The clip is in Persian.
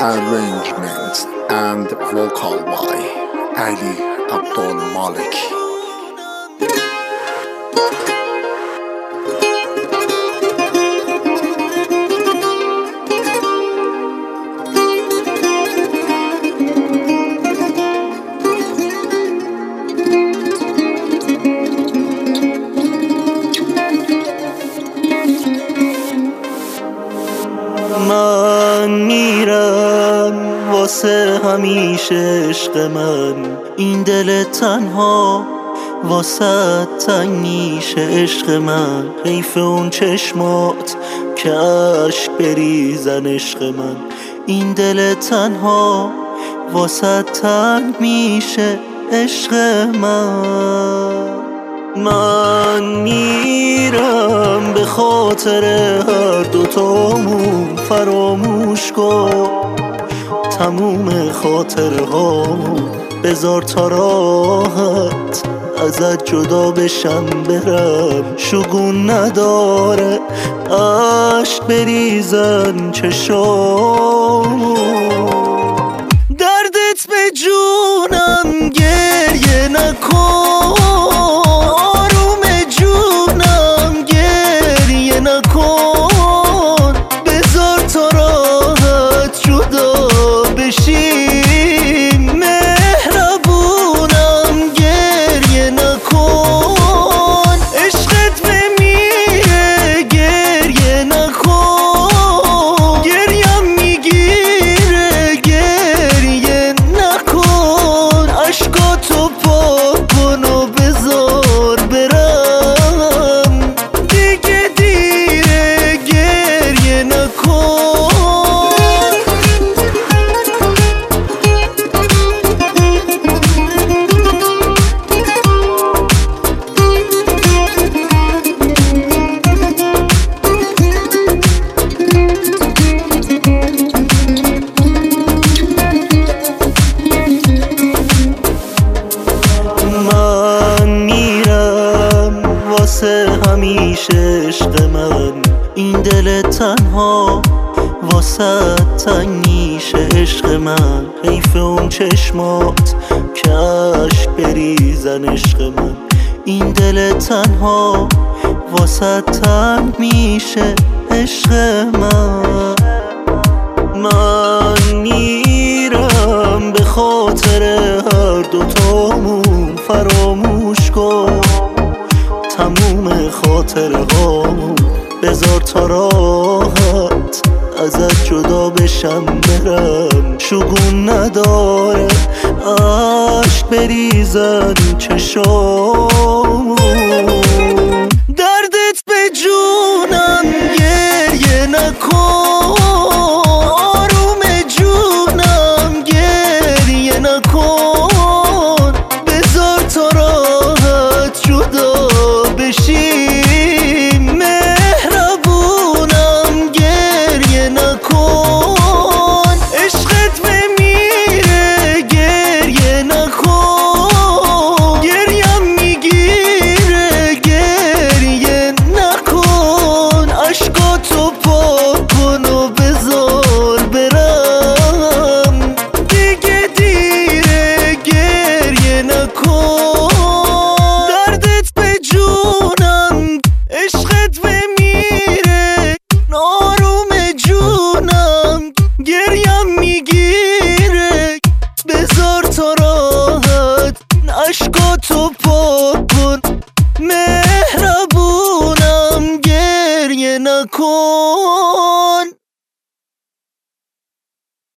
arrangements and vocal by Ali Abdul Malik. من میرم واسه همیشه عشق من، این دل تنها واسه تنگ میشه عشق من. حیف اون چشمات که عشق بریزن عشق من، این دل تنها واسه تنگ میشه عشق من میرم به خاطر هر دوتامون، فراموش کن تموم خاطره هامون، بذار تا راحت ازت جدا بشم برم، شگون نداره عشق بریزن چشامون. دردت به جونم گریه نکن، آروم جونم گریه نکن، بذار تا راحت جدا بشیم، مهربونم گریه نکن، عشقت بمیره گریه نکن، گریم میگیره گریه نکن، عشقاتو پاک کن و بذار برم، دیگه دیره گریه نکن. من میرم واسه همیشه عشق من، این دل تنها واسه تنگ میشه عشق من. حیف اون چشمات که عشق بریزن عشق من، این دل تنها واسه تنگ میشه عشق من میرم به خاطر هر دوتامون، فراموش کن تموم خاطره هامون، بذار تا راحت ازت جدا بشم برم، شگون نداره عشق بریزن چشامون. دردت به جونم گریه نکن، آروم جونم گریه نکن، بذار تا راحت جدا بشیم، مهربونم گریه نکن، عشقت بمیره گریه نکن، گریم میگیره گریه نکن، عشقاتو پاک کن و بذار برم، دیگه دیره گریه نکن. دردت به جونم عشقت بمیره، آروم جونم گریم میگیره، بذار تا راحت عشقاتو پاک کن، مهربونم گریه نکن.